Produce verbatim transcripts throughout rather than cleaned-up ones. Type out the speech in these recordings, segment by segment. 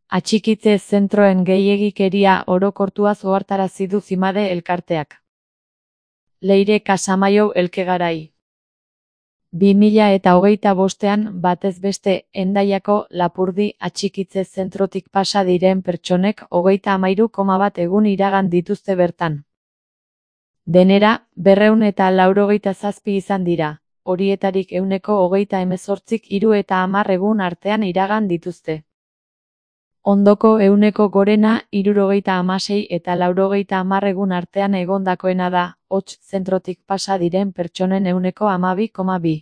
Atxikitze zentroen gehiegikeria orokortuaz ohartarazi du Zimade elkarteak. Leire Casamaiu Elkegarai. bi mila eta hogeita bostean batez beste Hendaiako Lapurdi atxikitze zentrotik pasa diren pertsonek hogeita hamairu koma bat egun iragan dituzte bertan. Denera, berrehun eta laurogeita zazpi izan dira, horietarik ehuneko hogeita hemezortzik hiru eta hamar egun artean iragan dituzte. Ondoko ehuneko gorena hirurogeita hamasei eta laurogeita hamar egun artean egondakoena da, hots zentrotik pasa diren pertsonen ehuneko hamabi koma bi.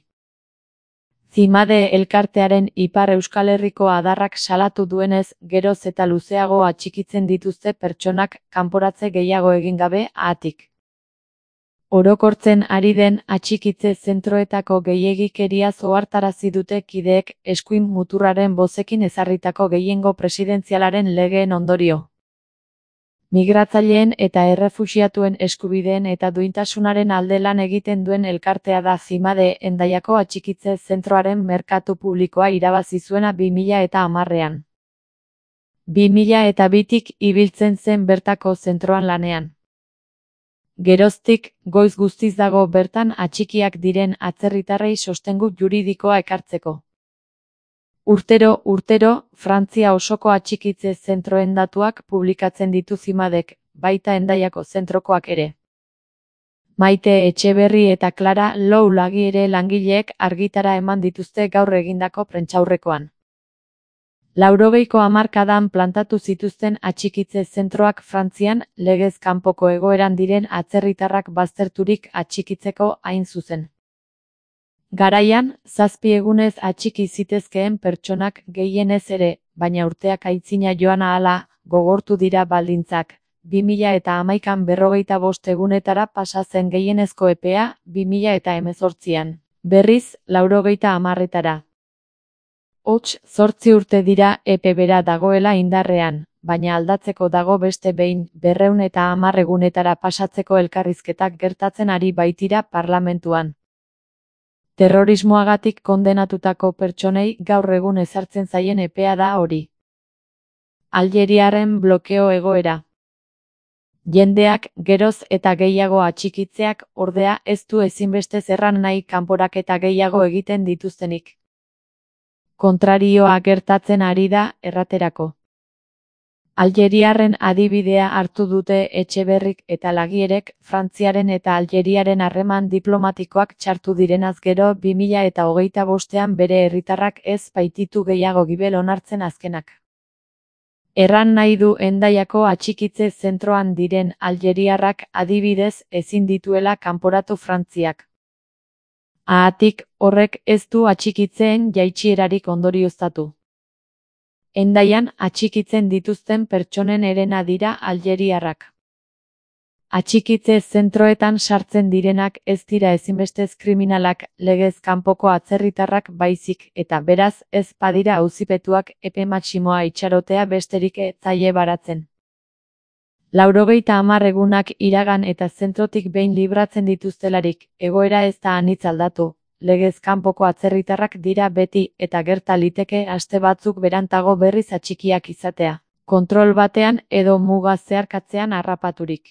Zimade elkartearen Ipar Euskal Herriko adarrak salatu duenez, geroz eta luzeago atxikitzen dituzte pertsonak kanporatze gehiago egin gabe haatik. Orokortzen ari den atxikitze zentroetako gehiegikeriaz ohartarazi dute kideek eskuin muturraren bozekin ezarritako gehiengo presidentzialaren legeen ondorio. Migratzaileen eta errefuxiatuen eskubideen eta duintasunaren alde lan egiten duen elkartea da Zimade Hendaiako atxikitze zentroaren merkatu publikoa irabazi zuena bi mila eta hamarrean. bi mila eta bitik ibiltzen zen bertako zentroan lanean. Geroztik, goiz guztiz dago bertan atxikiak diren atzerritarrei sostengu juridikoa ekartzeko. Urtero, urtero, Frantzia osoko atxikitze zentroen datuak publikatzen ditu Zimadek, baita Hendaiako zentrokoak ere. Maite Etxeberri eta Clara Lou Lagi ere langileek argitara eman dituzte gaur egindako prentsaurrekoan. Laurogeiko hamarkadan plantatu zituzten atxikitze zentroak Frantzian legez kanpoko egoeran diren atzerritarrak bazterturik atxikitzeko hain zuzen. Garaian, zazpi egunez atxiki zitezkeen pertsonak gehienez ere, baina urteak aitzina joan ahala, gogortu dira baldintzak, bi mila eta hamaikan berrogeita bost egunetara pasa zen gehienezko epea, bi mila eta hemezortzian, berriz, laurogeita hamarretara. Hots, zortzi urte dira epe bera dagoela indarrean, baina aldatzeko dago beste behin, berrehun eta hamar egunetara pasatzeko elkarrizketak gertatzen ari baitira parlamentuan. Terrorismoagatik kondenatutako pertsonei gaur egun ezartzen zaien epea da hori. Aljeriaren blokeo egoera. Jendeak geroz eta gehiago atxikitzeak ordea ez du ezinbestez erran nahi kanporaketa gehiago egiten dituztenik. Kontrarioa gertatzen ari da, erraterako. Aljeriarren adibidea hartu dute Etxeberrik eta Lagierek Frantziaren eta Aljeriaren harreman diplomatikoak txartu direnaz gero bi mila eta hogeita bostean bere herritarrak ez baititu gehiago gibel onartzen azkenak. Erran nahi du Hendaiako atxikitze zentroan diren aljeriarrak adibidez ezin dituela kanporatu Frantziak. Haatik, horrek ez du atxikitzeen jaitsierarik ondorioztatu. Hendaian atxikitzen dituzten pertsonen herena dira aljeriarrak. Atxikitze zentroetan sartzen direnak ez dira ezinbestez kriminalak, legez kanpoko atzerritarrak baizik eta beraz ez badira auzipetuak epe maximoa itxarotea besterik ez zaie baratzen. Laurogeita hamar egunak iragan eta zentrotik behin libratzen dituztelarik, egoera ez da anitz aldatu, legez kanpoko atzerritarrak dira beti eta gerta liteke aste batzuk berantago berriz atxikiak izatea, kontrol batean edo muga zeharkatzean harrapaturik.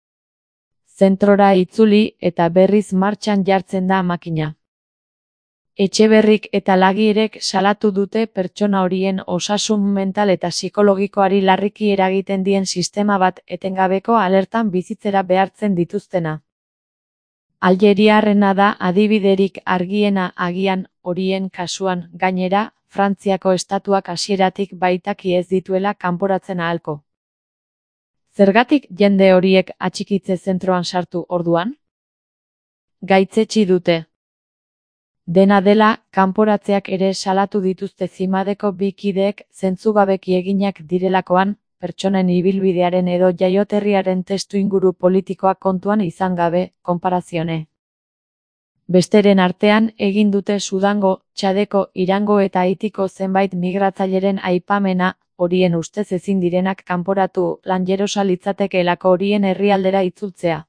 Zentrora itzuli eta berriz martxan jartzen da makina. Etxeberrik eta Lagierek salatu dute pertsona horien osasun mental eta psikologikoari larriki eragiten dien sistema bat etengabeko alertan bizitzera behartzen dituztena. Aljeriarrena da adibiderik argiena agian horien kasuan gainera, Frantziako estatuak hasieratik baitaki ez dituela kanporatzen ahalko. Zergatik jende horiek atxikitze zentroan sartu orduan? Gaitzetsi dute. Dena dela, kanporatzeak ere salatu dituzte Zimadeko bi kideek zentzugabeki eginak direlakoan, pertsonen ibilbidearen edo jaioterriaren testuinguru politikoak kontuan izan gabe, konparazione. Besteren artean egin dute Sudango, Txadeko, Irango eta Haitiko zenbait migratzaileren aipamena, horien ustez ezin direnak kanporatu lanjerosa litzatekeelako horien herrialdera itzultzea.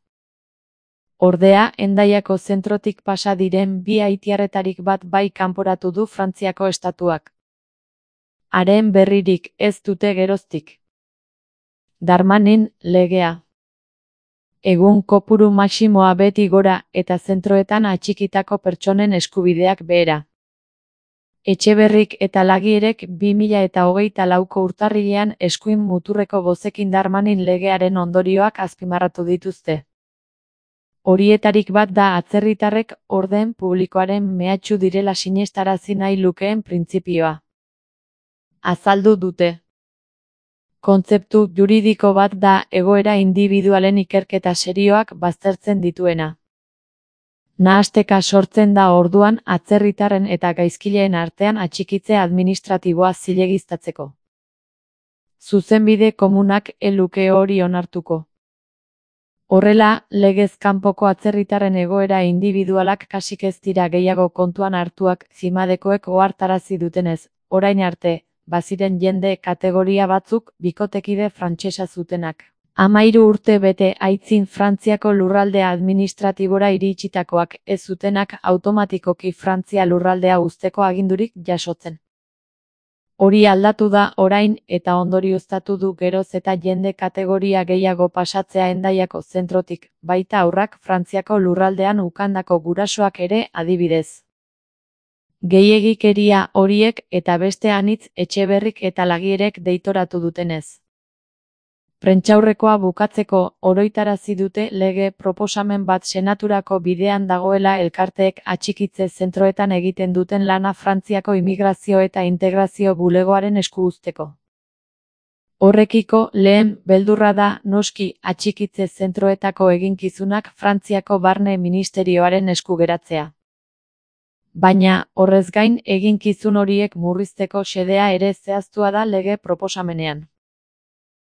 Ordea, Hendaiako zentrotik pasa diren bi haitiarretarik bat bai kanporatu du Frantziako estatuak. Haren berririk ez dute geroztik. Darmanin legea. Egun kopuru maximoa beti gora eta zentroetan atxikitako pertsonen eskubideak behera. Etxeberrik eta Lagierek bi mila eta hogeita lauko urtarrilean eskuin muturreko bozekin Darmanin legearen ondorioak azpimarratu dituzte. Horietarik bat da atzerritarrek orden publikoaren mehatxu direla sinestarazi nahi lukeen printzipioa. Azaldu dute. Kontzeptu juridiko bat da egoera indibidualen ikerketa serioak baztertzen dituena. Nahasteka sortzen da orduan atzerritarren eta gaizkileen artean atxikitze administratiboa zilegiztatzeko. Zuzenbide komunak ez luke hori onartuko. Horrela, legez kanpoko atzerritarren egoera indibidualak kasik ez dira gehiago kontuan hartuak zimadekoek ohartarazi dutenez, orain arte, baziren jende kategoria batzuk bikotekide frantsesa zutenak. Hamairu urte bete aitzin Frantziako lurraldea administratibora iritsitakoak ez zutenak automatikoki Frantzia lurraldea uzteko agindurik jasotzen. Hori aldatu da orain eta ondorioztatu du geroz eta jende kategoria gehiago pasatzea Hendaiako zentrotik, baita haurrak Frantziako lurraldean ukandako gurasoak ere adibidez. Gehiegikeria horiek eta beste anitz Etxeberrik eta Lagierek deitoratu dutenez. Prentsaurrekoa bukatzeko oroitarazi dute lege proposamen bat senaturako bidean dagoela elkarteek atxikitze zentroetan egiten duten lana Frantziako immigrazio eta integrazio bulegoaren esku uzteko. Horrekiko lehen beldurra da noski atxikitze zentroetako eginkizunak Frantziako Barne Ministerioaren esku geratzea. Baina, horrez gain eginkizun horiek murrizteko xedea ere zehaztua da lege proposamenean.